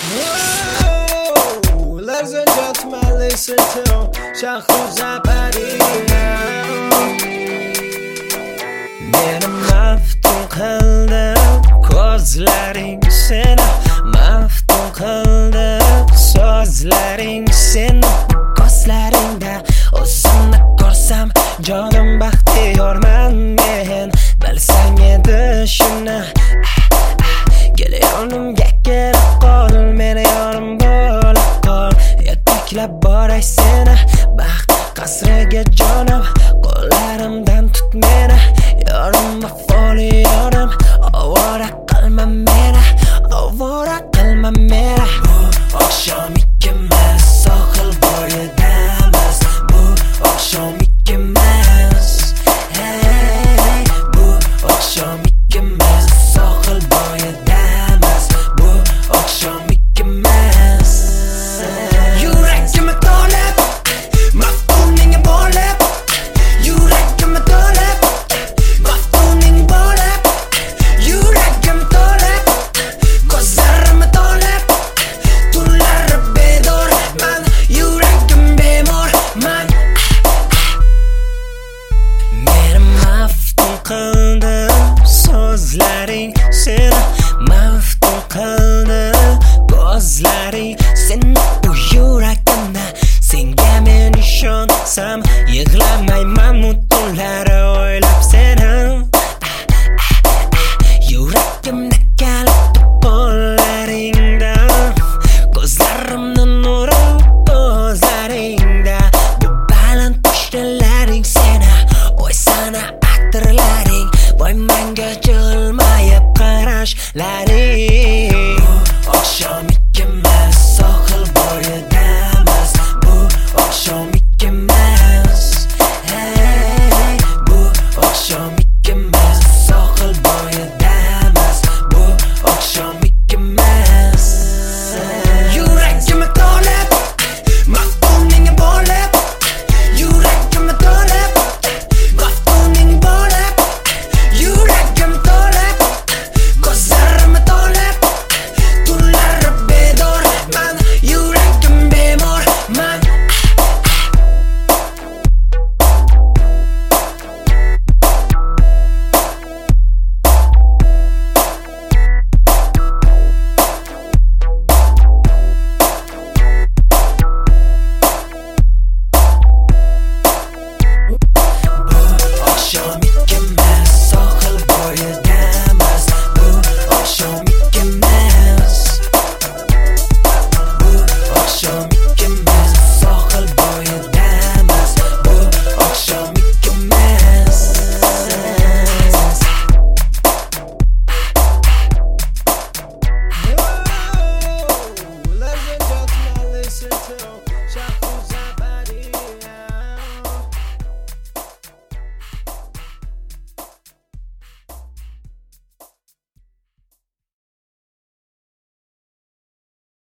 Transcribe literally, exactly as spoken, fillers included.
Whoa, لرزه جات من لیست تو شخ و زبری Meni maftun qildi ko'zlaring seni maftun qildi so'zlaring seni ko'zlaringda o'zimni ko'rsam jonim baxtiyorman men bilsang edi shuni kel yonimga kelib qol meni yonim bo'lib qol yetaklab boray seni baxt qasriga jonim